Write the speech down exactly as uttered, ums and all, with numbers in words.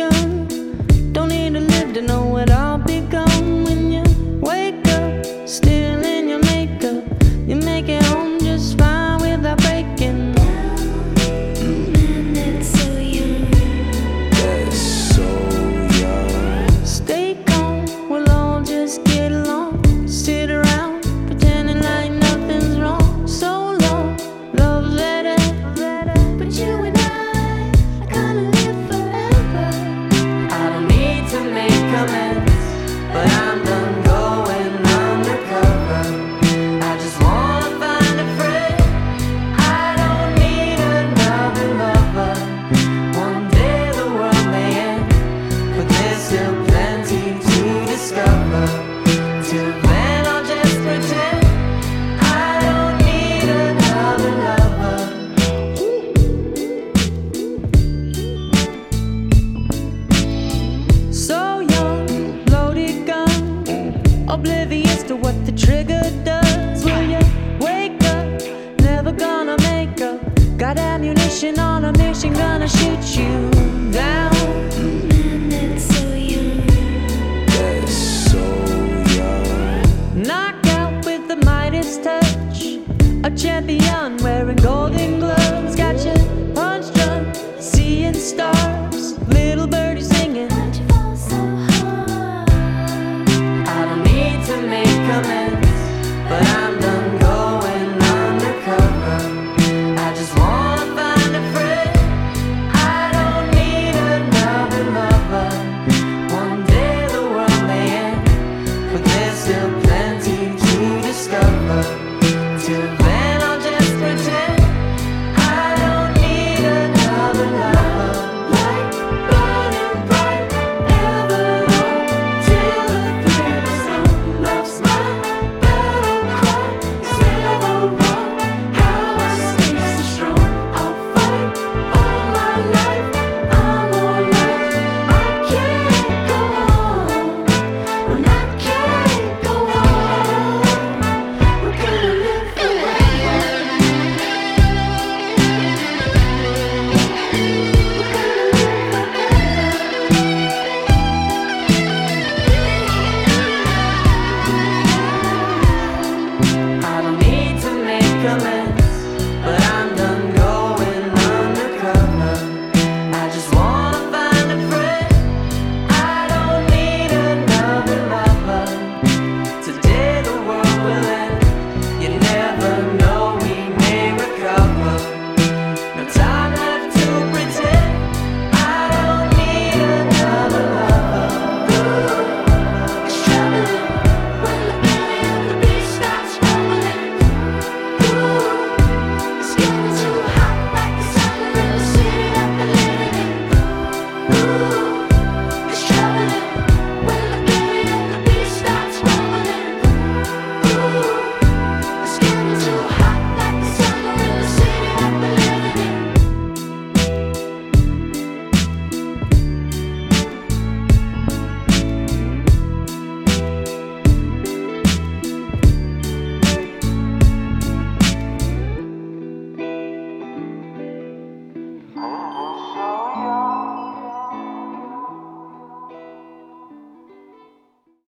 begun. Don't need to live to know it all become. When you wake up, still in your makeup, you make it home just fine without breaking. But I'm done going undercover. I just wanna find a friend. I don't need another lover. One day the world may end, but there's still plenty to discover. Till then I'll just pretend I don't need another lover. So young, loaded gun, oblivious to what the trigger does. Will you wake up? Never gonna make up. Got ammunition on a mission, gonna shoot you.